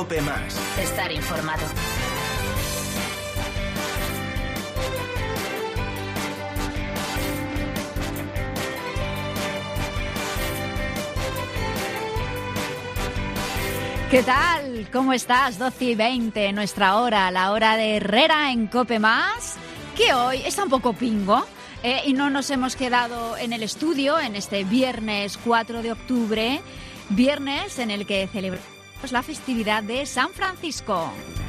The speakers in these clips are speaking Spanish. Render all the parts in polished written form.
COPE+. Estar informado. ¿Qué tal? ¿Cómo estás? 12:20, nuestra hora, la hora de Herrera en COPE+, que hoy está un poco pingo. Y no nos hemos quedado en el estudio en este viernes 4 de octubre, viernes en el que celebramos la festividad de San Francisco.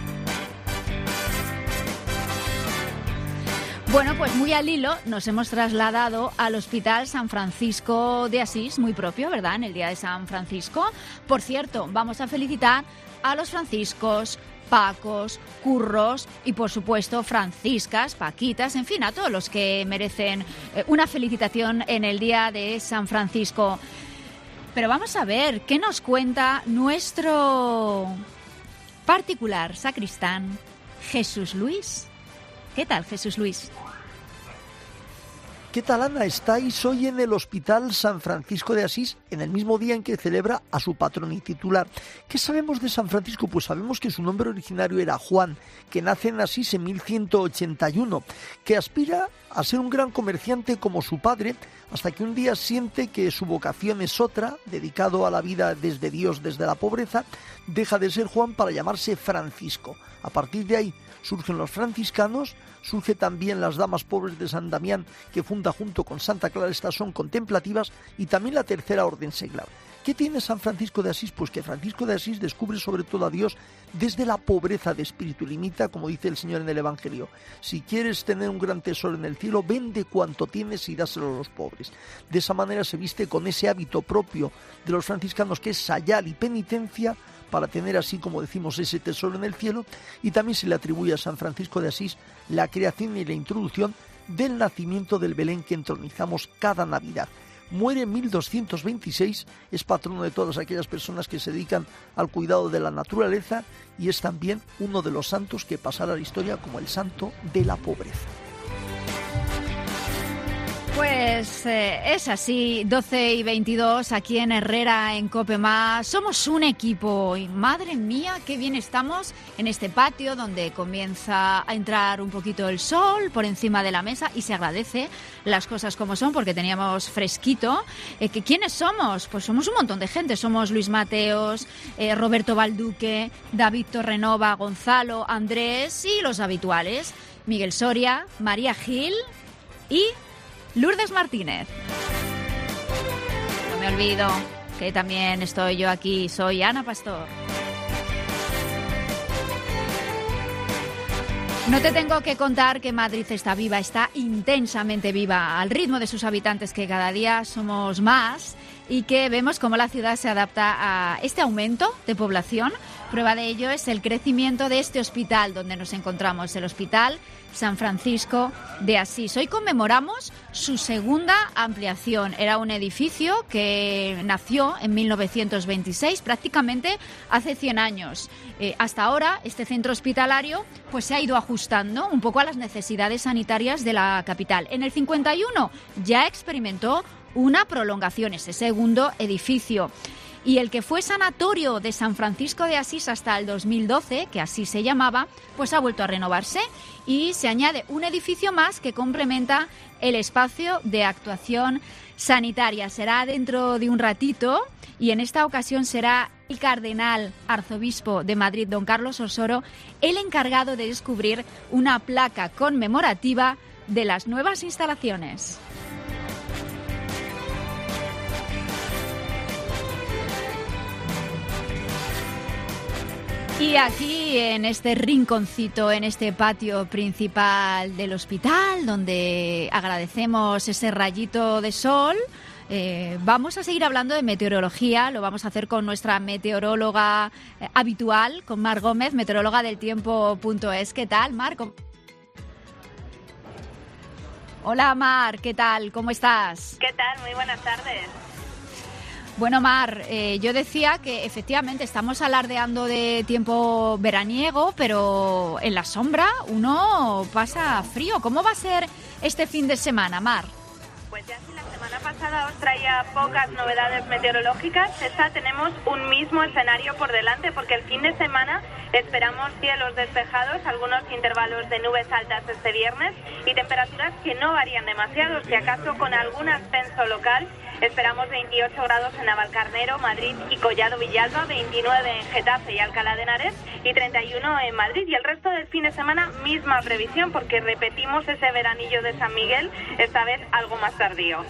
Bueno, pues muy al hilo nos hemos trasladado al Hospital San Francisco de Asís, muy propio, ¿verdad?, en el Día de San Francisco. Por cierto, vamos a felicitar a los franciscos, Pacos, Curros y, por supuesto, Franciscas, Paquitas, en fin, a todos los que merecen una felicitación en el Día de San Francisco. Pero vamos a ver qué nos cuenta nuestro particular sacristán, Jesús Luis. ¿Qué tal, Jesús Luis? ¿Qué tal, Ana? Estáis hoy en el Hospital San Francisco de Asís, en el mismo día en que celebra a su patrón y titular. ¿Qué sabemos de San Francisco? Pues sabemos que su nombre originario era Juan, que nace en Asís en 1181, que aspira a ser un gran comerciante como su padre, hasta que un día siente que su vocación es otra, dedicado a la vida desde Dios, desde la pobreza, deja de ser Juan para llamarse Francisco. A partir de ahí surgen los franciscanos, surge también las Damas Pobres de San Damián, que funda junto con Santa Clara, estas son contemplativas, y también la Tercera Orden Seglar. ¿Qué tiene San Francisco de Asís? Pues que Francisco de Asís descubre sobre todo a Dios desde la pobreza de espíritu. Limita, como dice el Señor en el Evangelio: si quieres tener un gran tesoro en el cielo, vende cuanto tienes y dáselo a los pobres. De esa manera se viste con ese hábito propio de los franciscanos, que es sayal y penitencia, para tener así, como decimos, ese tesoro en el cielo. Y también se le atribuye a San Francisco de Asís la creación y la introducción del nacimiento del Belén que entronizamos cada Navidad. Muere en 1226, es patrono de todas aquellas personas que se dedican al cuidado de la naturaleza y es también uno de los santos que pasará a la historia como el santo de la pobreza. Pues es así, 12:22 aquí en Herrera, en COPE+. Somos un equipo y madre mía, qué bien estamos en este patio donde comienza a entrar un poquito el sol por encima de la mesa y se agradece las cosas como son porque teníamos fresquito. ¿Quiénes somos? Pues somos un montón de gente. Somos Luis Mateos, Roberto Balduque, David Torrenova, Gonzalo, Andrés y los habituales, Miguel Soria, María Gil y Lourdes Martínez. No me olvido que también estoy yo aquí, soy Ana Pastor. No te tengo que contar que Madrid está viva, está intensamente viva, al ritmo de sus habitantes, que cada día somos más, y que vemos cómo la ciudad se adapta a este aumento de población. Prueba de ello es el crecimiento de este hospital donde nos encontramos, el Hospital San Francisco de Asís. Hoy conmemoramos su segunda ampliación. Era un edificio que nació en 1926, prácticamente hace 100 años. Hasta ahora, este centro hospitalario pues se ha ido ajustando un poco a las necesidades sanitarias de la capital. En el 51 ya experimentó una prolongación, ese segundo edificio. Y el que fue sanatorio de San Francisco de Asís hasta el 2012, que así se llamaba, pues ha vuelto a renovarse y se añade un edificio más que complementa el espacio de actuación sanitaria. Será dentro de un ratito y en esta ocasión será el cardenal arzobispo de Madrid, don Carlos Osoro, el encargado de descubrir una placa conmemorativa de las nuevas instalaciones. Y aquí, en este rinconcito, en este patio principal del hospital, donde agradecemos ese rayito de sol, vamos a seguir hablando de meteorología. Lo vamos a hacer con nuestra meteoróloga habitual, con Mar Gómez, meteoróloga del tiempo.es. ¿Qué tal, Mar? Hola, Mar, ¿qué tal? ¿Cómo estás? ¿Qué tal? Muy buenas tardes. Bueno, Mar, yo decía que efectivamente estamos alardeando de tiempo veraniego, pero en la sombra uno pasa frío. ¿Cómo va a ser este fin de semana, Mar? Pues ya si la semana pasada pasada os traía pocas novedades meteorológicas, esta tenemos un mismo escenario por delante, porque el fin de semana esperamos cielos despejados, algunos intervalos de nubes altas este viernes y temperaturas que no varían demasiado, si acaso con algún ascenso local. Esperamos 28 grados en Navalcarnero, Madrid y Collado Villalba, 29 en Getafe y Alcalá de Henares y 31 en Madrid. Y el resto del fin de semana, misma previsión, porque repetimos ese veranillo de San Miguel, esta vez algo más tardío.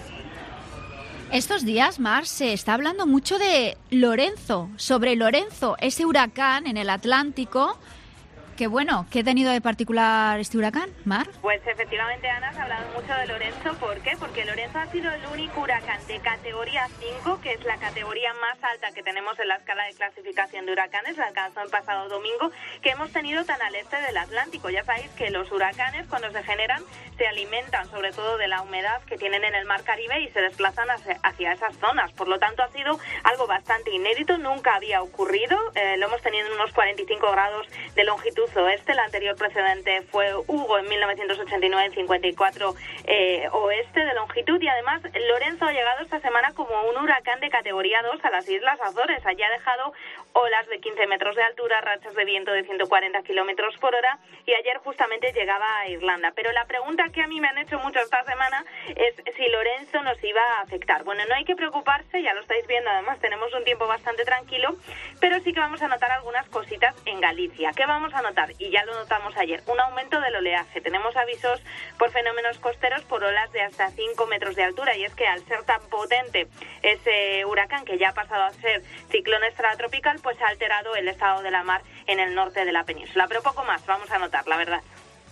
Estos días, Mar, se está hablando mucho de Lorenzo, sobre Lorenzo, ese huracán en el Atlántico. Qué bueno, ¿qué ha tenido de particular este huracán, Mar? Pues efectivamente, Ana, has hablado mucho de Lorenzo. ¿Por qué? Porque Lorenzo ha sido el único huracán de categoría 5, que es la categoría más alta que tenemos en la escala de clasificación de huracanes, la alcanzó el pasado domingo, que hemos tenido tan al este del Atlántico. Ya sabéis que los huracanes, cuando se generan, se alimentan sobre todo de la humedad que tienen en el mar Caribe y se desplazan hacia esas zonas. Por lo tanto, ha sido algo bastante inédito, nunca había ocurrido. Lo hemos tenido en unos 45 grados de longitud oeste. El anterior precedente fue Hugo en 1989 en 54 oeste de longitud, y además Lorenzo ha llegado esta semana como un huracán de categoría 2 a las Islas Azores. Allí ha dejado olas de 15 metros de altura, rachas de viento de 140 kilómetros por hora, y ayer justamente llegaba a Irlanda. Pero la pregunta que a mí me han hecho mucho esta semana es si Lorenzo nos iba a afectar. Bueno, no hay que preocuparse, ya lo estáis viendo, además tenemos un tiempo bastante tranquilo, pero sí que vamos a notar algunas cositas en Galicia. ¿Qué vamos a notar? Y ya lo notamos ayer, un aumento del oleaje. Tenemos avisos por fenómenos costeros por olas de hasta 5 metros de altura, y es que al ser tan potente ese huracán, que ya ha pasado a ser ciclón extratropical, pues ha alterado el estado de la mar en el norte de la península. Pero poco más vamos a notar, la verdad.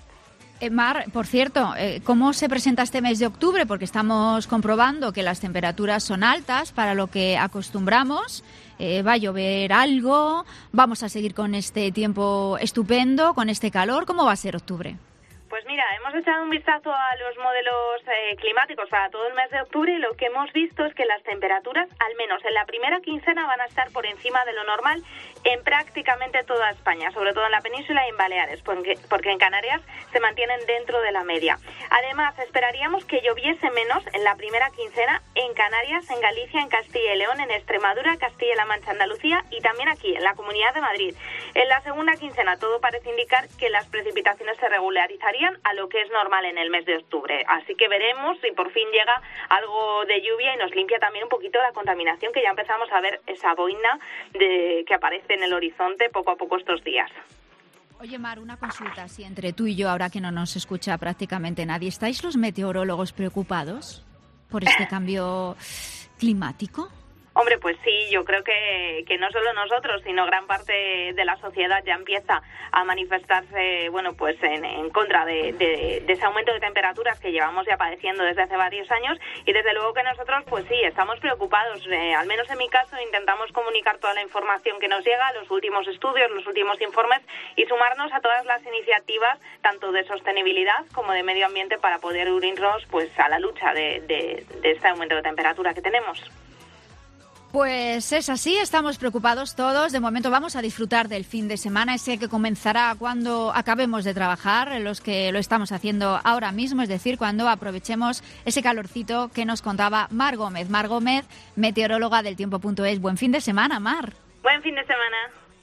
Mar, por cierto, ¿cómo se presenta este mes de octubre? Porque estamos comprobando que las temperaturas son altas para lo que acostumbramos. Va a llover algo, vamos a seguir con este tiempo estupendo, con este calor. ¿Cómo va a ser octubre? Pues mira, hemos echado un vistazo a los modelos climáticos para todo el mes de octubre, y lo que hemos visto es que las temperaturas, al menos en la primera quincena, van a estar por encima de lo normal en prácticamente toda España, sobre todo en la península y en Baleares, porque en Canarias se mantienen dentro de la media. Además, esperaríamos que lloviese menos en la primera quincena en Canarias, en Galicia, en Castilla y León, en Extremadura, Castilla-La Mancha, Andalucía y también aquí, en la Comunidad de Madrid. En la segunda quincena todo parece indicar que las precipitaciones se regularizarían a lo que es normal en el mes de octubre. Así que veremos si por fin llega algo de lluvia y nos limpia también un poquito la contaminación, que ya empezamos a ver esa boina que aparece en el horizonte poco a poco estos días. Oye, Mar, una consulta, si entre tú y yo, ahora que no nos escucha prácticamente nadie, ¿estáis los meteorólogos preocupados por este cambio climático? Hombre, pues sí, yo creo que no solo nosotros, sino gran parte de la sociedad ya empieza a manifestarse, bueno, pues en contra de ese aumento de temperaturas que llevamos ya padeciendo desde hace varios años, y desde luego que nosotros, pues sí, estamos preocupados. Al menos en mi caso, intentamos comunicar toda la información que nos llega, los últimos estudios, los últimos informes, y sumarnos a todas las iniciativas, tanto de sostenibilidad como de medio ambiente, para poder unirnos pues a la lucha de este aumento de temperatura que tenemos. Pues es así, estamos preocupados todos. De momento vamos a disfrutar del fin de semana, ese que comenzará cuando acabemos de trabajar, los que lo estamos haciendo ahora mismo, es decir, cuando aprovechemos ese calorcito que nos contaba Mar Gómez. Mar Gómez, meteoróloga del Tiempo.es. Buen fin de semana, Mar. Buen fin de semana.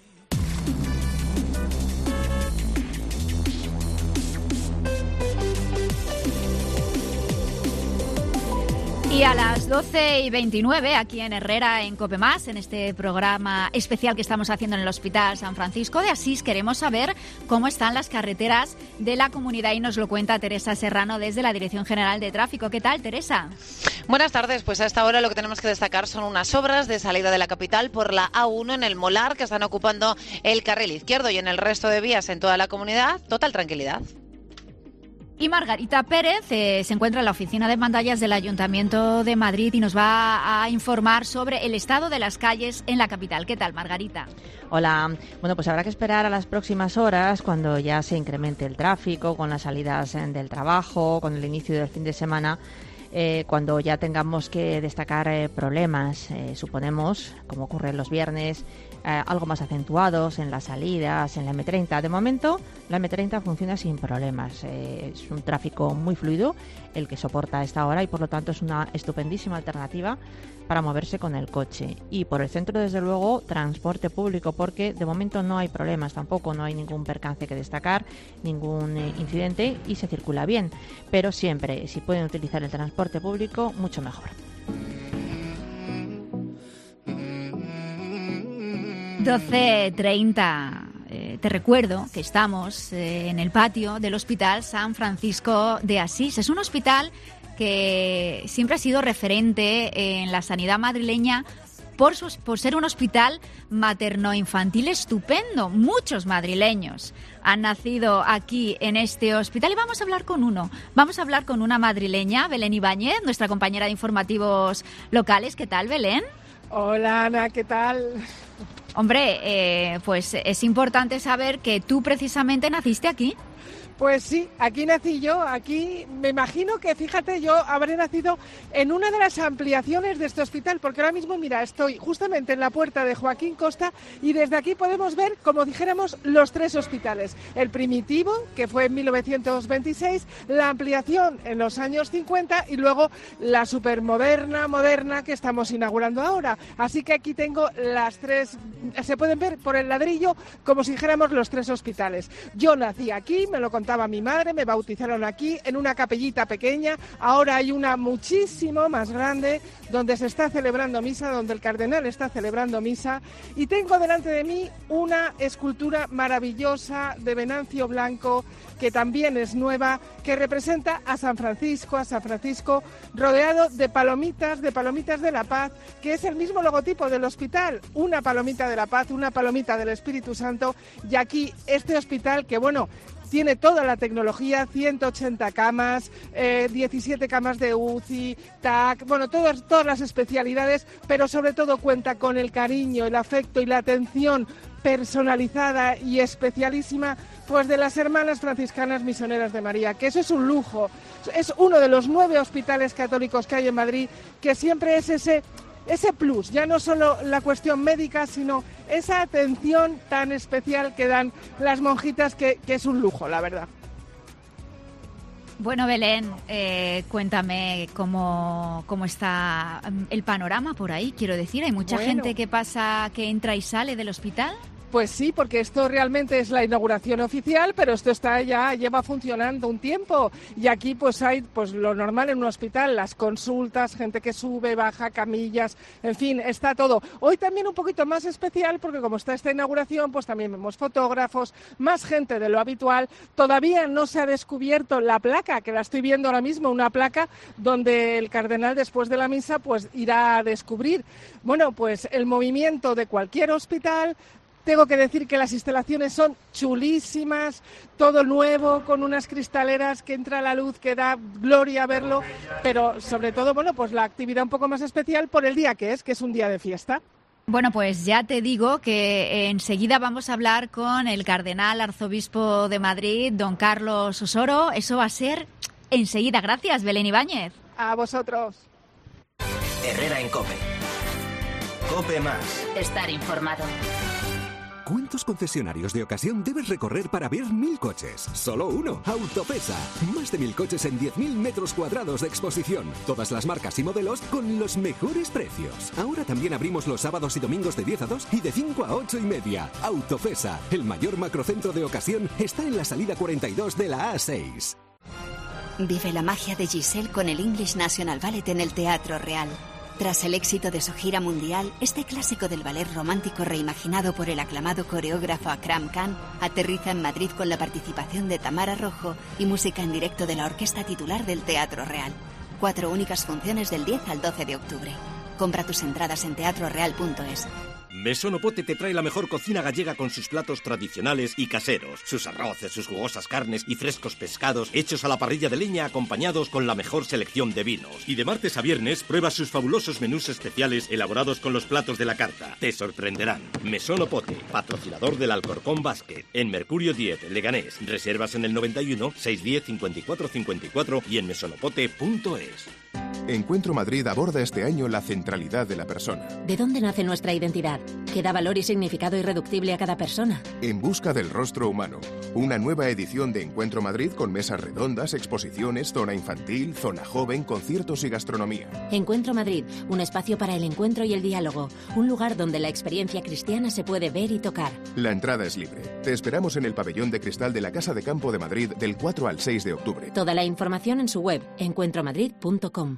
Y a las 12:29, aquí en Herrera, en COPE+, en este programa especial que estamos haciendo en el Hospital San Francisco de Asís, queremos saber cómo están las carreteras de la comunidad, y nos lo cuenta Teresa Serrano desde la Dirección General de Tráfico. ¿Qué tal, Teresa? Buenas tardes. Pues a esta hora lo que tenemos que destacar son unas obras de salida de la capital por la A1 en el Molar, que están ocupando el carril izquierdo, y en el resto de vías en toda la comunidad, total tranquilidad. Y Margarita Pérez se encuentra en la oficina de pantallas del Ayuntamiento de Madrid y nos va a informar sobre el estado de las calles en la capital. ¿Qué tal, Margarita? Hola. Bueno, pues habrá que esperar a las próximas horas, cuando ya se incremente el tráfico, con las salidas del trabajo, con el inicio del fin de semana, Cuando ya tengamos que destacar problemas, suponemos, como ocurre los viernes, algo más acentuados en las salidas, en la M30. De momento, la M30 funciona sin problemas. Es un tráfico muy fluido el que soporta a esta hora y, por lo tanto, es una estupendísima alternativa para moverse con el coche. Y por el centro, desde luego, transporte público, porque de momento no hay problemas tampoco, no hay ningún percance que destacar, ningún incidente y se circula bien. Pero siempre, si pueden utilizar el transporte público, mucho mejor. 12:30. Te recuerdo que estamos en el patio del Hospital San Francisco de Asís. Es un hospital que siempre ha sido referente en la sanidad madrileña por ser un hospital materno-infantil estupendo. Muchos madrileños han nacido aquí en este hospital y vamos a hablar con uno. Vamos a hablar con una madrileña, Belén Ibáñez, nuestra compañera de informativos locales. ¿Qué tal, Belén? Hola, Ana, ¿qué tal? Hombre, pues es importante saber que tú precisamente naciste aquí. Pues sí, aquí nací yo, aquí me imagino que, fíjate, yo habré nacido en una de las ampliaciones de este hospital, porque ahora mismo, mira, estoy justamente en la puerta de Joaquín Costa y desde aquí podemos ver, como dijéramos, los tres hospitales. El primitivo, que fue en 1926, la ampliación en los años 50 y luego la moderna que estamos inaugurando ahora. Así que aquí tengo las tres, se pueden ver por el ladrillo, como si dijéramos los tres hospitales. Yo nací aquí, me lo contaba mi madre, me bautizaron aquí en una capellita pequeña, ahora hay una muchísimo más grande donde se está celebrando misa, donde el cardenal está celebrando misa, y tengo delante de mí una escultura maravillosa de Venancio Blanco, que también es nueva, que representa a San Francisco rodeado de palomitas de la paz, que es el mismo logotipo del hospital, una palomita de la paz, una palomita del Espíritu Santo, y aquí este hospital que, bueno, tiene toda la tecnología, 180 camas, 17 camas de UCI, TAC, bueno, todas las especialidades, pero sobre todo cuenta con el cariño, el afecto y la atención personalizada y especialísima, pues de las Hermanas Franciscanas Misioneras de María, que eso es un lujo. Es uno de los 9 hospitales católicos que hay en Madrid, que siempre es ese plus, ya no solo la cuestión médica, sino esa atención tan especial que dan las monjitas, que es un lujo, la verdad. Bueno, Belén, cuéntame cómo está el panorama por ahí, quiero decir. ¿Hay mucha gente que entra y sale del hospital? Pues sí, porque esto realmente es la inauguración oficial, pero esto lleva funcionando un tiempo. Y aquí pues hay lo normal en un hospital, las consultas, gente que sube, baja, camillas, en fin, está todo. Hoy también un poquito más especial porque como está esta inauguración, pues también vemos fotógrafos, más gente de lo habitual. Todavía no se ha descubierto la placa, que la estoy viendo ahora mismo, una placa donde el cardenal después de la misa pues irá a descubrir. Bueno, pues el movimiento de cualquier hospital. Tengo que decir que las instalaciones son chulísimas, todo nuevo, con unas cristaleras que entra la luz, que da gloria verlo, pero sobre todo, bueno, pues la actividad un poco más especial por el día que es un día de fiesta. Bueno, pues ya te digo que enseguida vamos a hablar con el cardenal arzobispo de Madrid, don Carlos Osoro. Eso va a ser enseguida. Gracias, Belén Ibáñez. A vosotros. Herrera en COPE. COPE más. Estar informado. ¿Cuántos concesionarios de ocasión debes recorrer para ver 1000 coches? Solo uno, Autopesa. Más de 1000 coches en 10.000 metros cuadrados de exposición. Todas las marcas y modelos con los mejores precios. Ahora también abrimos los sábados y domingos de 10 a 2 y de 5 a 8 y media. Autopesa, el mayor macrocentro de ocasión, está en la salida 42 de la A6. Vive la magia de Giselle con el English National Ballet en el Teatro Real. Tras el éxito de su gira mundial, este clásico del ballet romántico reimaginado por el aclamado coreógrafo Akram Khan aterriza en Madrid con la participación de Tamara Rojo y música en directo de la orquesta titular del Teatro Real. 4 únicas funciones del 10 al 12 de octubre. Compra tus entradas en teatroreal.es. Mesón Pote te trae la mejor cocina gallega con sus platos tradicionales y caseros, sus arroces, sus jugosas carnes y frescos pescados hechos a la parrilla de leña acompañados con la mejor selección de vinos. Y de martes a viernes prueba sus fabulosos menús especiales elaborados con los platos de la carta. Te sorprenderán. Mesón Pote, patrocinador del Alcorcón Básquet, en Mercurio 10, Leganés. Reservas en el 91 610 54 54 y en mesonopote.es. Encuentro Madrid aborda este año la centralidad de la persona. ¿De dónde nace nuestra identidad? ¿Qué da valor y significado irreductible a cada persona? En busca del rostro humano. Una nueva edición de Encuentro Madrid con mesas redondas, exposiciones, zona infantil, zona joven, conciertos y gastronomía. Encuentro Madrid, un espacio para el encuentro y el diálogo. Un lugar donde la experiencia cristiana se puede ver y tocar. La entrada es libre. Te esperamos en el pabellón de cristal de la Casa de Campo de Madrid del 4 al 6 de octubre. Toda la información en su web, encuentromadrid.com.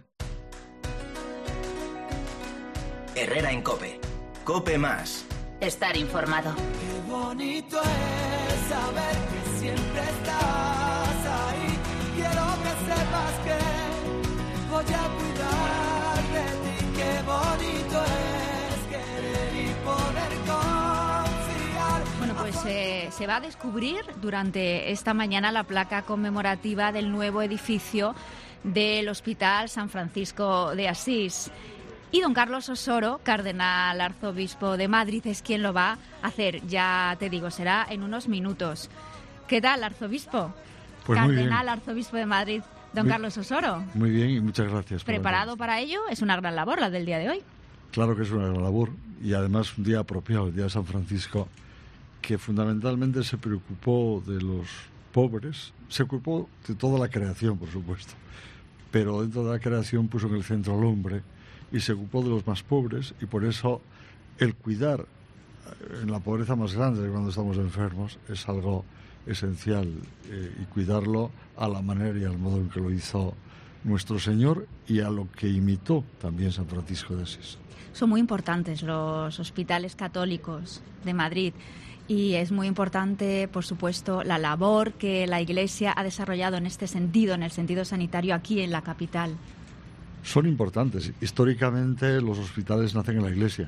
Herrera en COPE. COPE más. Estar informado. Qué bonito es saber que siempre estás ahí. Quiero que sepas que voy a cuidar de ti. Qué bonito es querer y poder confiar. Bueno, pues se va a descubrir durante esta mañana la placa conmemorativa del nuevo edificio del Hospital San Francisco de Asís. Y don Carlos Osoro, cardenal arzobispo de Madrid, es quien lo va a hacer. Ya te digo, será en unos minutos. ¿Qué tal, arzobispo? Pues cardenal arzobispo de Madrid, don Carlos Osoro. Muy bien y muchas gracias. ¿Preparado para ello? Es una gran labor la del día de hoy. Claro que es una gran labor y además un día apropiado, el día de San Francisco, que fundamentalmente se preocupó de los pobres, se ocupó de toda la creación, por supuesto, pero dentro de la creación puso en el centro al hombre y se ocupó de los más pobres, y por eso el cuidar en la pobreza más grande cuando estamos enfermos es algo esencial, y cuidarlo a la manera y al modo en que lo hizo nuestro Señor y a lo que imitó también San Francisco de Asís. Son muy importantes los hospitales católicos de Madrid y es muy importante, por supuesto, la labor que la Iglesia ha desarrollado en este sentido, en el sentido sanitario aquí en la capital. Son importantes. Históricamente los hospitales nacen en la Iglesia,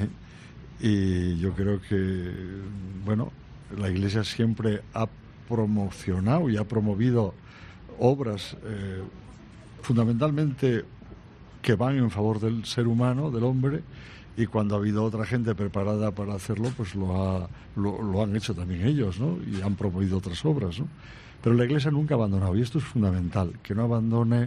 y yo creo que, bueno, la Iglesia siempre ha promocionado y ha promovido obras fundamentalmente que van en favor del ser humano, del hombre, y cuando ha habido otra gente preparada para hacerlo, pues lo han hecho también ellos, ¿no? Y han promovido otras obras, ¿no? Pero la Iglesia nunca ha abandonado, y esto es fundamental, que no abandone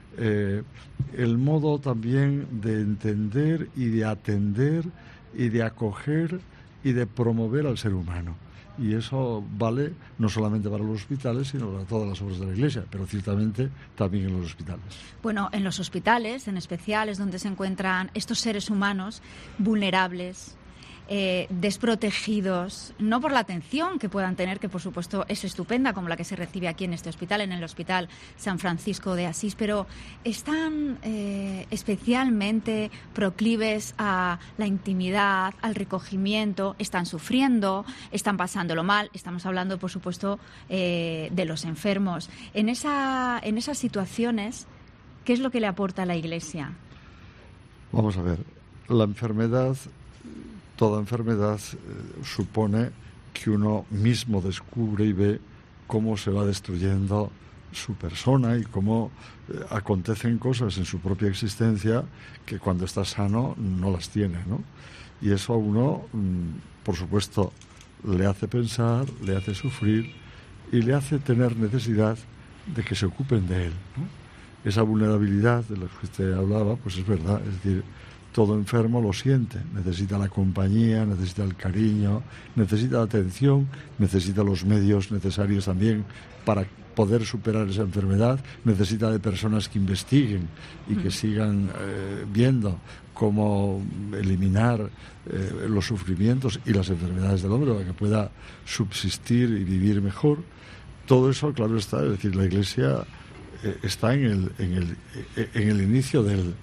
el modo también de entender y de atender y de acoger y de promover al ser humano. Y eso vale no solamente para los hospitales, sino para todas las obras de la Iglesia, pero ciertamente también en los hospitales. Bueno, en los hospitales, en especial, es donde se encuentran estos seres humanos vulnerables, desprotegidos, no por la atención que puedan tener, que por supuesto es estupenda, como la que se recibe aquí en este hospital, en el Hospital San Francisco de Asís, pero están especialmente proclives a la intimidad, al recogimiento, están sufriendo, están pasándolo mal. Estamos hablando, por supuesto, de los enfermos. En esas situaciones, ¿qué es lo que le aporta a la Iglesia? Vamos a ver, la enfermedad... Toda enfermedad supone que uno mismo descubre y ve cómo se va destruyendo su persona y cómo acontecen cosas en su propia existencia que cuando está sano no las tiene, ¿no? Y eso a uno, por supuesto, le hace pensar, le hace sufrir y le hace tener necesidad de que se ocupen de él, ¿no? Esa vulnerabilidad de la que usted hablaba, pues es verdad, es decir, todo enfermo lo siente, necesita la compañía, necesita el cariño, necesita la atención, necesita los medios necesarios también para poder superar esa enfermedad, necesita de personas que investiguen y que sigan viendo cómo eliminar los sufrimientos y las enfermedades del hombre para que pueda subsistir y vivir mejor. Todo eso, claro está, es decir, la Iglesia está en el inicio del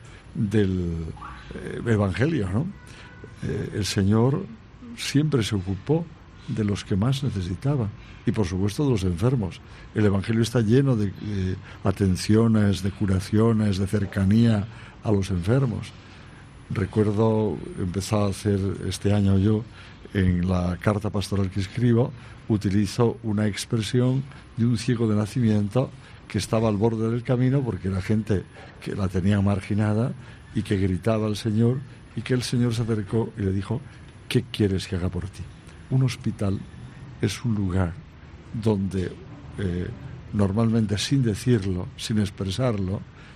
Evangelio, ¿no? El Señor siempre se ocupó de los que más necesitaban y por supuesto de los enfermos. El Evangelio está lleno de atenciones, de curaciones, de cercanía a los enfermos. Recuerdo, empezado a hacer este año yo, en la carta pastoral que escribo, utilizo una expresión de un ciego de nacimiento que estaba al borde del camino porque era gente que la tenía marginada y que gritaba al Señor, y que el Señor se acercó y le dijo: ¿qué quieres que haga por ti? Un hospital es un lugar donde normalmente, sin decirlo, sin expresarlo,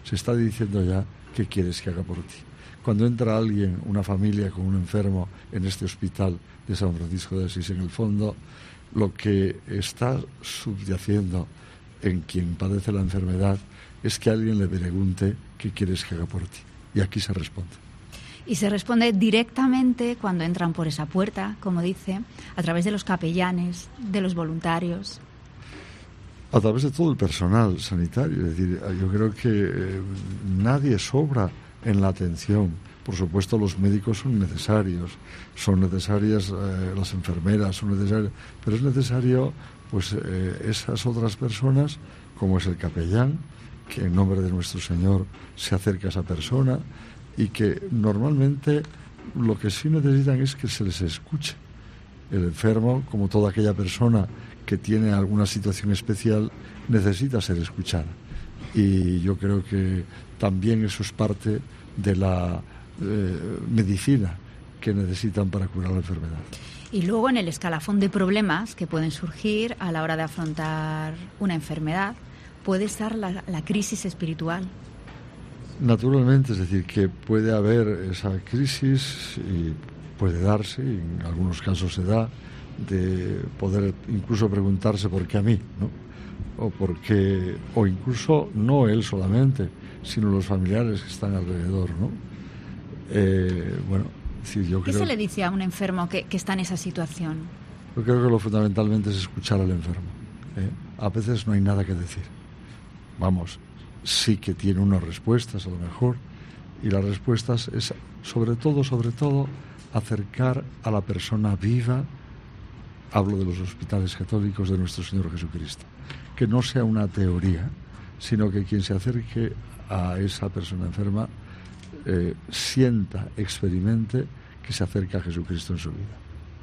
se está diciendo ya qué quieres que haga por ti. Cuando entra alguien, una familia con un enfermo en este hospital de San Francisco de Asís, en el fondo, lo que está subyaciendo en quien padece la enfermedad es que alguien le pregunte qué quieres que haga por ti. Y aquí se responde. Y se responde directamente cuando entran por esa puerta, como dice, a través de los capellanes, de los voluntarios. A través de todo el personal sanitario. Es decir, yo creo que nadie sobra en la atención. Por supuesto, los médicos son necesarias las enfermeras, son necesarias, pero es necesario pues esas otras personas, como es el capellán, que en nombre de nuestro Señor se acerca a esa persona y que normalmente lo que sí necesitan es que se les escuche. El enfermo, como toda aquella persona que tiene alguna situación especial, necesita ser escuchada. Y yo creo que también eso es parte de la medicina que necesitan para curar la enfermedad. Y luego en el escalafón de problemas que pueden surgir a la hora de afrontar una enfermedad puede estar la crisis espiritual. Naturalmente, es decir, que puede haber esa crisis y puede darse, y en algunos casos se da, de poder incluso preguntarse por qué a mí, ¿no? O incluso no él solamente, sino los familiares que están alrededor, ¿no? ¿Qué se le dice a un enfermo que está en esa situación? Yo creo que lo fundamentalmente es escuchar al enfermo. A veces no hay nada que decir. Vamos, sí que tiene unas respuestas a lo mejor, y las respuestas es sobre todo acercar a la persona viva. Hablo de los hospitales católicos de nuestro Señor Jesucristo, que no sea una teoría, sino que quien se acerque a esa persona enferma sienta, experimente que se acerca a Jesucristo en su vida.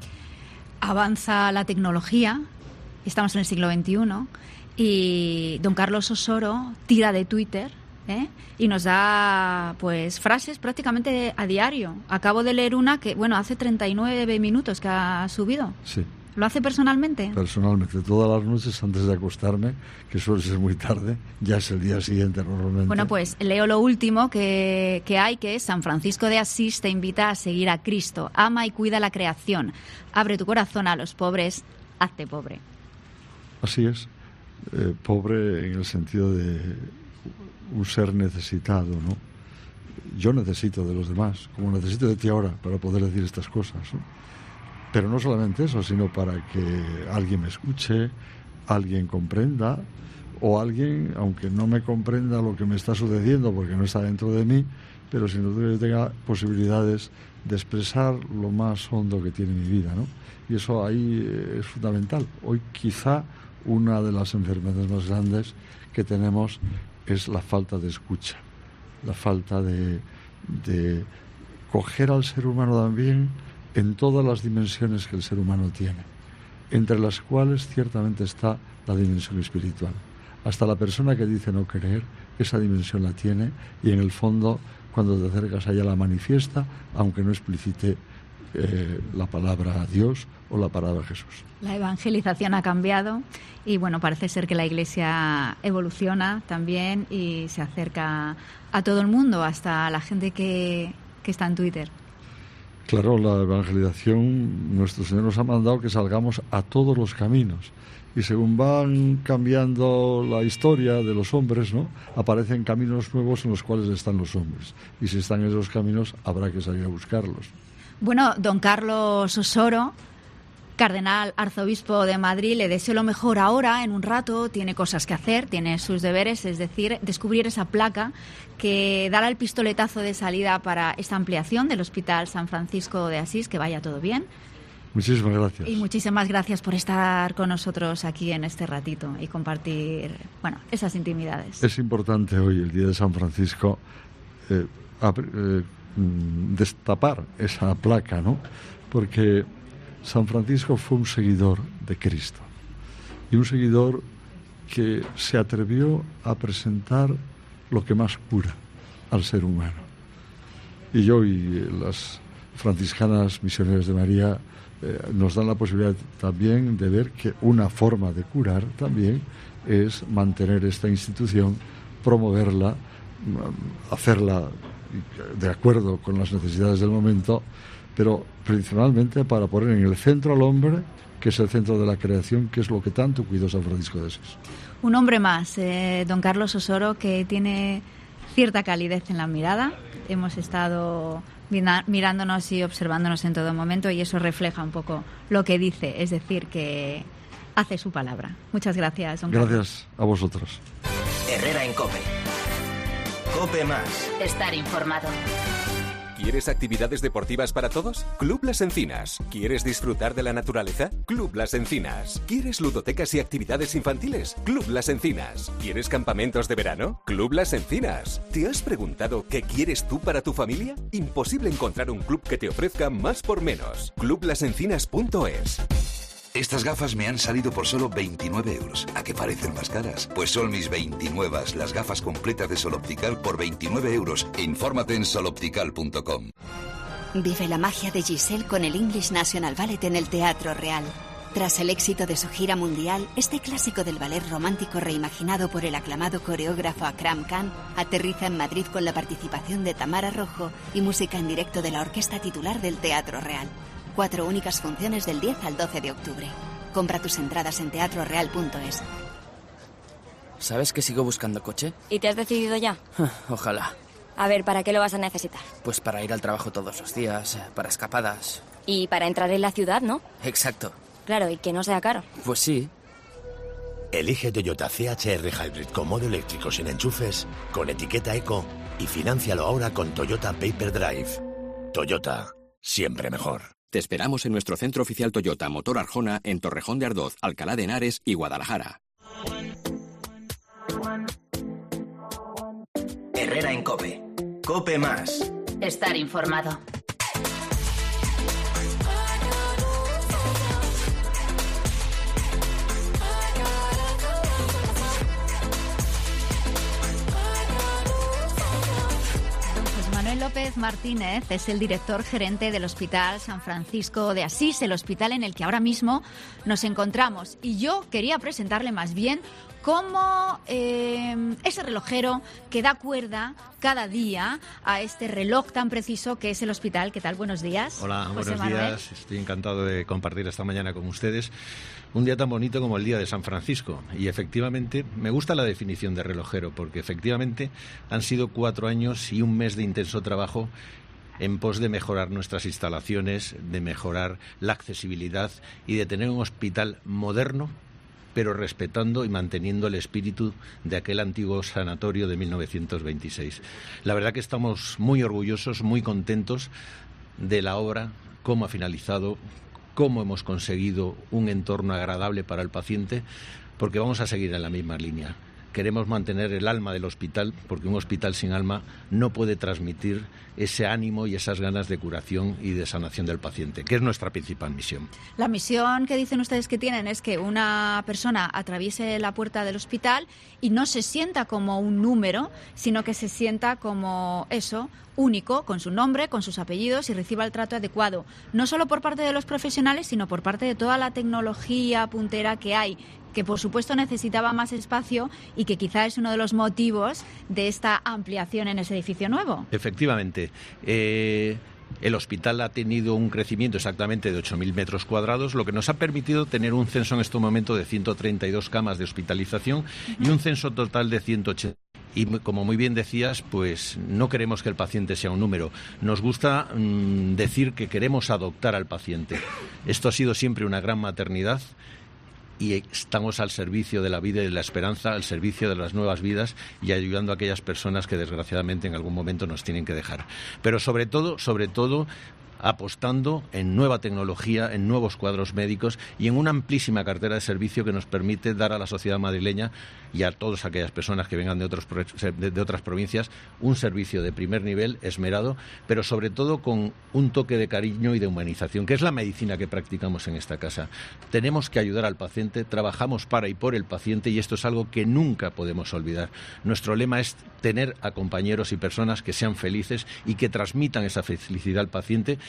Avanza la tecnología, estamos en el siglo XXI, y don Carlos Osoro tira de Twitter y nos da pues frases prácticamente a diario. Acabo de leer una que, hace 39 minutos que ha subido. Sí. ¿Lo hace personalmente? Personalmente, todas las noches antes de acostarme, que suele ser muy tarde, ya es el día siguiente normalmente. Bueno, pues leo lo último que hay, que es: San Francisco de Asís te invita a seguir a Cristo, ama y cuida la creación, abre tu corazón a los pobres, hazte pobre. Así es, pobre en el sentido de un ser necesitado, ¿no? Yo necesito de los demás, como necesito de ti ahora para poder decir estas cosas, ¿no? Pero no solamente eso, sino para que alguien me escuche, alguien comprenda, o alguien, aunque no me comprenda lo que me está sucediendo porque no está dentro de mí, pero sino que tenga posibilidades de expresar lo más hondo que tiene mi vida, ¿no? Y eso ahí es fundamental. Hoy quizá una de las enfermedades más grandes que tenemos es la falta de escucha, la falta de coger al ser humano también en todas las dimensiones que el ser humano tiene, entre las cuales ciertamente está la dimensión espiritual. Hasta la persona que dice no creer, esa dimensión la tiene, y en el fondo, cuando te acercas a ella, la manifiesta, aunque no explicite la palabra Dios o la palabra Jesús. La evangelización ha cambiado y parece ser que la Iglesia evoluciona también y se acerca a todo el mundo, hasta a la gente que está en Twitter. Claro, la evangelización, nuestro Señor nos ha mandado que salgamos a todos los caminos. Y según van cambiando la historia de los hombres, ¿no?, aparecen caminos nuevos en los cuales están los hombres. Y si están en esos caminos, habrá que salir a buscarlos. Bueno, don Carlos Osoro, cardenal arzobispo de Madrid, le deseo lo mejor ahora, en un rato. Tiene cosas que hacer, tiene sus deberes, es decir, descubrir esa placa que dará el pistoletazo de salida para esta ampliación del Hospital San Francisco de Asís. Que vaya todo bien. Muchísimas gracias. Y muchísimas gracias por estar con nosotros aquí en este ratito y compartir, esas intimidades. Es importante hoy, el día de San Francisco, destapar esa placa, ¿no? Porque San Francisco fue un seguidor de Cristo, y un seguidor que se atrevió a presentar lo que más cura al ser humano. Y hoy las franciscanas misioneras de María nos dan la posibilidad también de ver que una forma de curar también es mantener esta institución, promoverla hacerla de acuerdo con las necesidades del momento, pero principalmente para poner en el centro al hombre, que es el centro de la creación, que es lo que tanto cuidó San Francisco de Asís. Un hombre más, don Carlos Osoro, que tiene cierta calidez en la mirada. Hemos estado mirándonos y observándonos en todo momento y eso refleja un poco lo que dice, es decir, que hace su palabra. Muchas gracias, don Carlos. Gracias a vosotros. Herrera en COPE. COPE Más. Estar informado. ¿Quieres actividades deportivas para todos? Club Las Encinas. ¿Quieres disfrutar de la naturaleza? Club Las Encinas. ¿Quieres ludotecas y actividades infantiles? Club Las Encinas. ¿Quieres campamentos de verano? Club Las Encinas. ¿Te has preguntado qué quieres tú para tu familia? Imposible encontrar un club que te ofrezca más por menos. Clublasencinas.es. Estas gafas me han salido por solo 29 euros. ¿A qué parecen más caras? Pues son mis 29, las gafas completas de Sol Optical por 29 euros. Infórmate en soloptical.com. Vive la magia de Giselle con el English National Ballet en el Teatro Real. Tras el éxito de su gira mundial, este clásico del ballet romántico reimaginado por el aclamado coreógrafo Akram Khan aterriza en Madrid con la participación de Tamara Rojo y música en directo de la orquesta titular del Teatro Real. 4 únicas funciones del 10 al 12 de octubre. Compra tus entradas en teatroreal.es. ¿Sabes que sigo buscando coche? ¿Y te has decidido ya? Ojalá. A ver, ¿para qué lo vas a necesitar? Pues para ir al trabajo todos los días, para escapadas. Y para entrar en la ciudad, ¿no? Exacto. Claro, y que no sea caro. Pues sí. Elige Toyota CHR Hybrid con modo eléctrico sin enchufes, con etiqueta eco y financialo ahora con Toyota Paper Drive. Toyota, siempre mejor. Te esperamos en nuestro centro oficial Toyota Motor Arjona en Torrejón de Ardoz, Alcalá de Henares y Guadalajara. Herrera en COPE. COPE Más. Estar informado. Manuel López Martínez es el director gerente del Hospital San Francisco de Asís, el hospital en el que ahora mismo nos encontramos. Y yo quería presentarle más bien como ese relojero que da cuerda cada día a este reloj tan preciso que es el hospital. ¿Qué tal? Buenos días. Hola, José buenos Manuel. días. Estoy encantado de compartir esta mañana con ustedes un día tan bonito como el Día de San Francisco. Y efectivamente, me gusta la definición de relojero, porque efectivamente han sido 4 años y un mes de intenso trabajo en pos de mejorar nuestras instalaciones, de mejorar la accesibilidad y de tener un hospital moderno, pero respetando y manteniendo el espíritu de aquel antiguo sanatorio de 1926. La verdad que estamos muy orgullosos, muy contentos de la obra, cómo ha finalizado, cómo hemos conseguido un entorno agradable para el paciente, porque vamos a seguir en la misma línea. Queremos mantener el alma del hospital, porque un hospital sin alma no puede transmitir ese ánimo y esas ganas de curación y de sanación del paciente, que es nuestra principal misión. La misión que dicen ustedes que tienen es que una persona atraviese la puerta del hospital y no se sienta como un número, sino que se sienta como eso, único, con su nombre, con sus apellidos y reciba el trato adecuado, no solo por parte de los profesionales, sino por parte de toda la tecnología puntera que hay, que por supuesto necesitaba más espacio y que quizá es uno de los motivos de esta ampliación en ese edificio nuevo. Efectivamente. El hospital ha tenido un crecimiento exactamente de 8.000 metros cuadrados, lo que nos ha permitido tener un censo en este momento de 132 camas de hospitalización y un censo total de 180. Y como muy bien decías, pues no queremos que el paciente sea un número. Nos gusta decir que queremos adoptar al paciente. Esto ha sido siempre una gran maternidad y estamos al servicio de la vida y de la esperanza, al servicio de las nuevas vidas y ayudando a aquellas personas que desgraciadamente en algún momento nos tienen que dejar. Pero sobre todo, apostando en nueva tecnología, en nuevos cuadros médicos y en una amplísima cartera de servicio que nos permite dar a la sociedad madrileña y a todas aquellas personas que vengan de otras provincias un servicio de primer nivel, esmerado, pero sobre todo con un toque de cariño y de humanización, que es la medicina que practicamos en esta casa. Tenemos que ayudar al paciente, trabajamos para y por el paciente y esto es algo que nunca podemos olvidar. Nuestro lema es tener a compañeros y personas que sean felices y que transmitan esa felicidad al paciente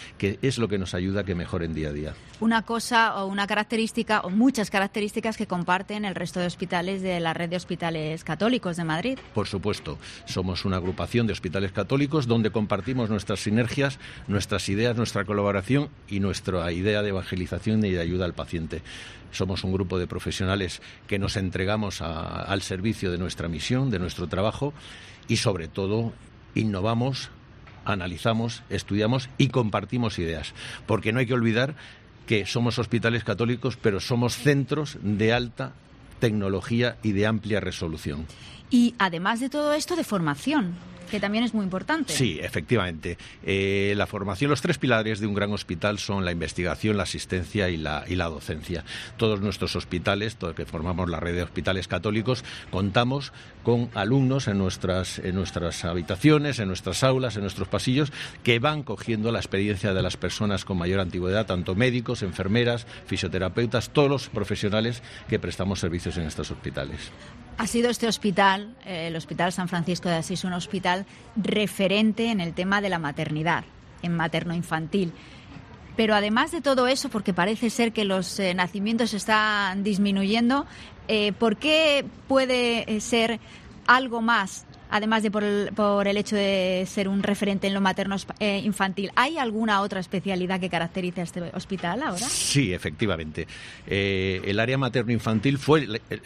que es lo que nos ayuda a que mejoren día a día. Una cosa o una característica o muchas características que comparten el resto de hospitales de la red de hospitales católicos de Madrid. Por supuesto, somos una agrupación de hospitales católicos donde compartimos nuestras sinergias, nuestras ideas, nuestra colaboración y nuestra idea de evangelización y de ayuda al paciente. Somos un grupo de profesionales que nos entregamos al servicio de nuestra misión, de nuestro trabajo y, sobre todo, innovamos, analizamos, estudiamos y compartimos ideas. Porque no hay que olvidar que somos hospitales católicos, pero somos centros de alta tecnología y de amplia resolución. Y, además de todo esto, de formación, que también es muy importante. Sí, efectivamente. La formación, los 3 pilares de un gran hospital son la investigación, la asistencia y la docencia. Todos nuestros hospitales, todos que formamos la red de hospitales católicos, contamos con alumnos en nuestras habitaciones, en nuestras aulas, en nuestros pasillos, que van cogiendo la experiencia de las personas con mayor antigüedad, tanto médicos, enfermeras, fisioterapeutas, todos los profesionales que prestamos servicios en estos hospitales. Ha sido este hospital, el Hospital San Francisco de Asís, un hospital referente en el tema de la maternidad, en materno-infantil. Pero además de todo eso, porque parece ser que los nacimientos están disminuyendo, ¿por qué puede ser algo más, además de por el hecho de ser un referente en lo materno-infantil? ¿Hay alguna otra especialidad que caracterice a este hospital ahora? Sí, efectivamente. El área materno-infantil fue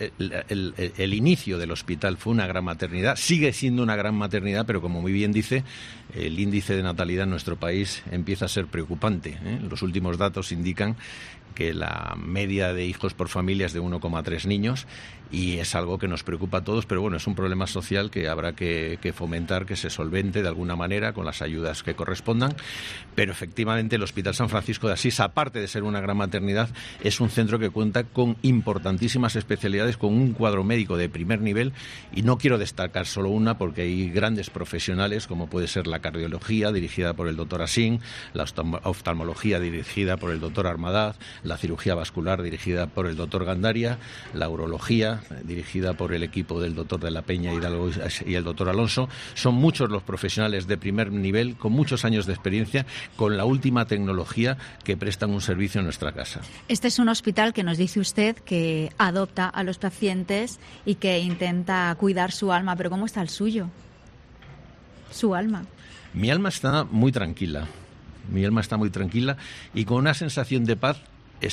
el inicio del hospital, fue una gran maternidad, sigue siendo una gran maternidad, pero como muy bien dice, el índice de natalidad en nuestro país empieza a ser preocupante. Los últimos datos indican que la media de hijos por familia es de 1,3 niños y es algo que nos preocupa a todos, pero bueno, es un problema social que habrá que fomentar, que se solvente de alguna manera con las ayudas que correspondan, pero efectivamente el Hospital San Francisco de Asís, aparte de ser una gran maternidad, es un centro que cuenta con importantísimas especialidades, con un cuadro médico de primer nivel, y no quiero destacar solo una porque hay grandes profesionales como puede ser la cardiología dirigida por el doctor Asín, la oftalmología dirigida por el doctor Armadaz, la cirugía vascular dirigida por el doctor Gandaria, la urología dirigida por el equipo del doctor de la Peña Hidalgo y el doctor Alonso. Son muchos los profesionales de primer nivel, con muchos años de experiencia, con la última tecnología, que prestan un servicio en nuestra casa. Este es un hospital que nos dice usted que adopta a los pacientes y que intenta cuidar su alma, pero ¿cómo está el suyo? Su alma. Mi alma está muy tranquila. Mi alma está muy tranquila y con una sensación de paz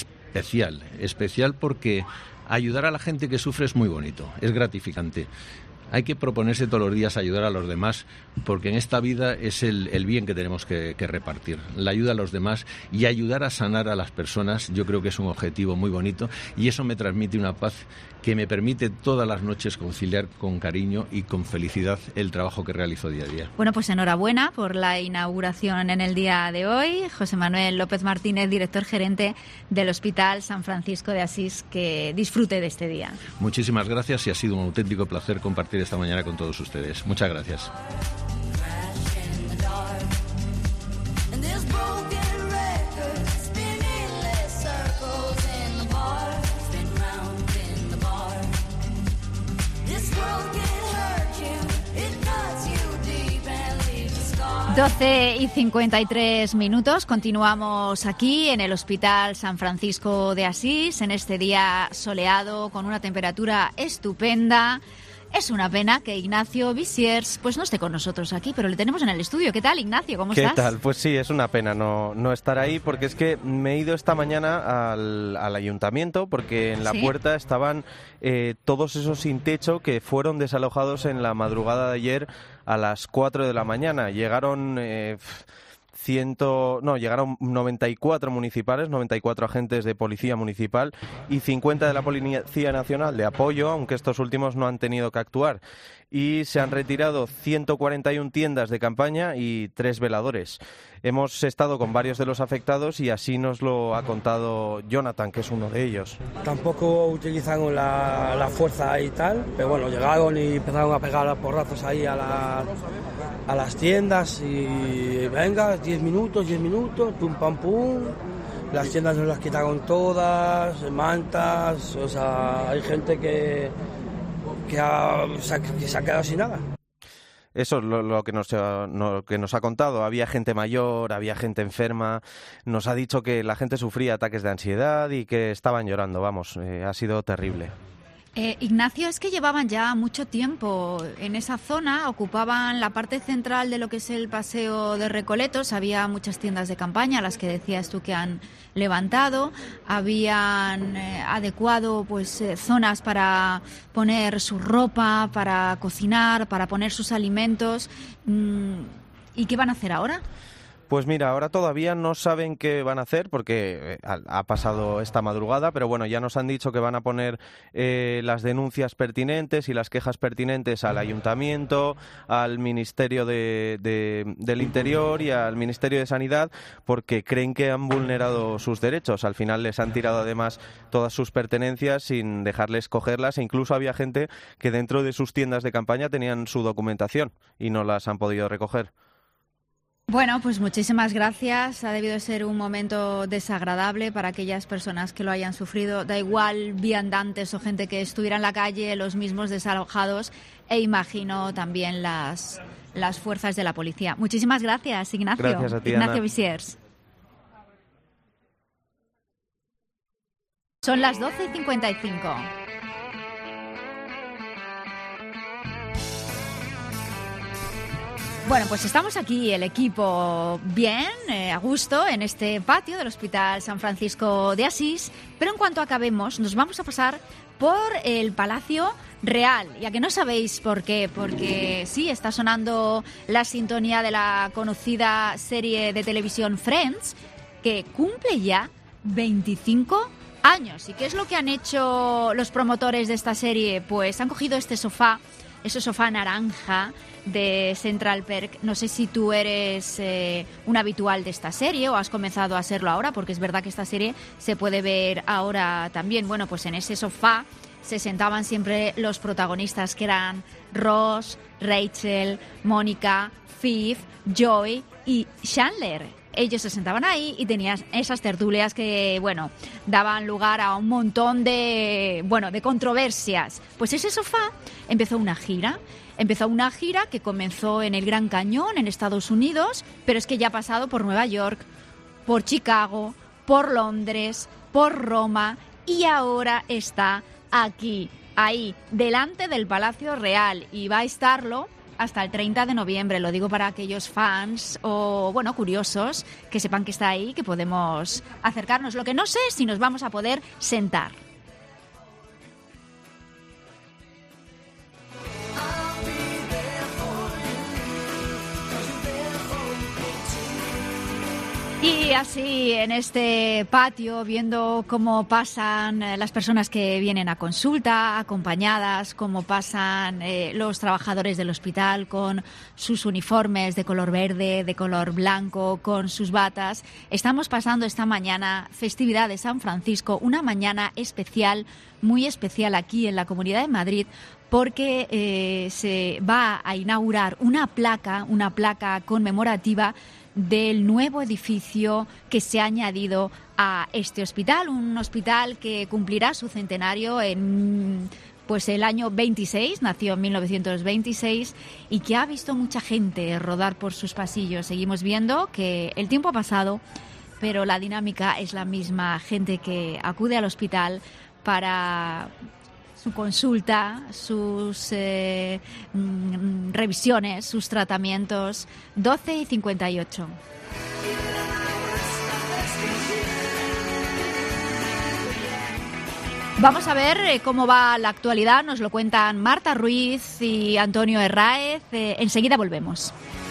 especial porque ayudar a la gente que sufre es muy bonito, es gratificante. Hay que proponerse todos los días ayudar a los demás, porque en esta vida es el bien que tenemos que repartir. La ayuda a los demás y ayudar a sanar a las personas, yo creo que es un objetivo muy bonito, y eso me transmite una paz que me permite todas las noches conciliar con cariño y con felicidad el trabajo que realizo día a día. Bueno, pues enhorabuena por la inauguración en el día de hoy. José Manuel López Martínez, director gerente del Hospital San Francisco de Asís, que disfrute de este día. Muchísimas gracias y ha sido un auténtico placer compartir esta mañana con todos ustedes. Muchas gracias. Doce y 53 minutos, continuamos aquí en el Hospital San Francisco de Asís, en este día soleado, con una temperatura estupenda. Es una pena que Ignacio Visiers pues no esté con nosotros aquí, pero le tenemos en el estudio. ¿Qué tal, Ignacio? ¿Cómo estás? ¿Qué tal? Pues sí, es una pena no estar ahí, porque es que me he ido esta mañana al ayuntamiento, porque en la puerta estaban todos esos sin techo que fueron desalojados en la madrugada de ayer a las 4 de la mañana. Llegaron... llegaron 94 municipales, 94 agentes de policía municipal y 50 de la Policía Nacional de apoyo, aunque estos últimos no han tenido que actuar. Y se han retirado 141 tiendas de campaña y 3 veladores. Hemos estado con varios de los afectados y así nos lo ha contado Jonathan, que es uno de ellos. Tampoco utilizaron la fuerza y tal, pero bueno, llegaron y empezaron a pegar porrazos ahí a las tiendas y venga, 10 minutos, pum pam pum. Las tiendas nos las quitaron todas, mantas, o sea, hay gente que se ha quedado sin nada. Eso es lo que nos ha contado. Había gente mayor, había gente enferma. Nos ha dicho que la gente sufría ataques de ansiedad y que estaban llorando. Vamos, ha sido terrible. Ignacio, es que llevaban ya mucho tiempo en esa zona, ocupaban la parte central de lo que es el Paseo de Recoletos, había muchas tiendas de campaña, las que decías tú que han levantado, habían adecuado pues zonas para poner su ropa, para cocinar, para poner sus alimentos. ¿Y qué van a hacer ahora? Pues mira, ahora todavía no saben qué van a hacer porque ha pasado esta madrugada, pero bueno, ya nos han dicho que van a poner las denuncias pertinentes y las quejas pertinentes al Ayuntamiento, al Ministerio del Interior y al Ministerio de Sanidad, porque creen que han vulnerado sus derechos. Al final les han tirado además todas sus pertenencias sin dejarles cogerlas, e incluso había gente que dentro de sus tiendas de campaña tenían su documentación y no las han podido recoger. Bueno, pues muchísimas gracias. Ha debido ser un momento desagradable para aquellas personas que lo hayan sufrido. Da igual viandantes o gente que estuviera en la calle, los mismos desalojados, e imagino también las fuerzas de la policía. Muchísimas gracias, Ignacio. Gracias a ti, Ignacio Ana. Visiers. Son las 12:55. Bueno, pues estamos aquí, el equipo bien, a gusto, en este patio del Hospital San Francisco de Asís, pero en cuanto acabemos nos vamos a pasar por el Palacio Real. Y a que no sabéis por qué, porque sí, está sonando la sintonía de la conocida serie de televisión Friends, que cumple ya 25 años. ¿Y qué es lo que han hecho los promotores de esta serie? Pues han cogido ese sofá naranja de Central Perk. No sé si tú eres un habitual de esta serie o has comenzado a serlo ahora, porque es verdad que esta serie se puede ver ahora también. Bueno, pues en ese sofá se sentaban siempre los protagonistas, que eran Ross, Rachel, Mónica, Phoebe, Joey y Chandler. Ellos se sentaban ahí y tenían esas tertulias que, bueno, daban lugar a un montón de controversias. Pues ese sofá empezó una gira que comenzó en el Gran Cañón, en Estados Unidos, pero es que ya ha pasado por Nueva York, por Chicago, por Londres, por Roma, y ahora está aquí, ahí, delante del Palacio Real, y va a estarlo hasta el 30 de noviembre. Lo digo para aquellos fans o, bueno, curiosos, que sepan que está ahí, que podemos acercarnos. Lo que no sé es si nos vamos a poder sentar. Y así, en este patio, viendo cómo pasan las personas que vienen a consulta, acompañadas, cómo pasan los trabajadores del hospital con sus uniformes de color verde, de color blanco, con sus batas. Estamos pasando esta mañana, festividad de San Francisco, una mañana especial, muy especial aquí en la Comunidad de Madrid, porque se va a inaugurar una placa conmemorativa del nuevo edificio que se ha añadido a este hospital, un hospital que cumplirá su centenario en el año 26, nació en 1926, y que ha visto mucha gente rodar por sus pasillos. Seguimos viendo que el tiempo ha pasado, pero la dinámica es la misma, gente que acude al hospital para su consulta, sus revisiones, sus tratamientos. 12:58. Vamos a ver cómo va la actualidad. Nos lo cuentan Marta Ruiz y Antonio Herráez. Enseguida volvemos.